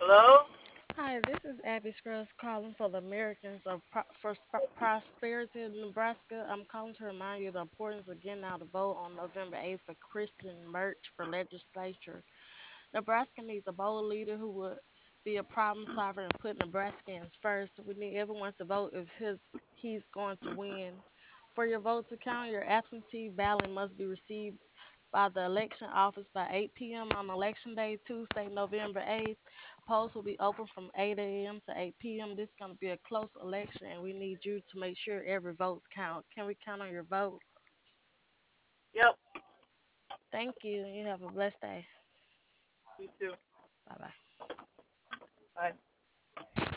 Hello? Hi, this is Abby Scruggs calling for the Americans of Prosperity in Nebraska. I'm calling to remind you the importance of getting out to vote on November 8th for Christian Merch for legislature. Nebraska needs a bold leader who would be a problem solver and put Nebraskans first. We need everyone to vote if he's going to win. For your vote to count, your absentee ballot must be received by the election office by 8 p.m. on election day, Tuesday, November 8th. Polls will be open from 8 a.m. to 8 p.m. This is going to be a close election, and we need you to make sure every vote's count. Can we count on your vote? Yep. Thank you. You have a blessed day. You too. Bye bye. Bye.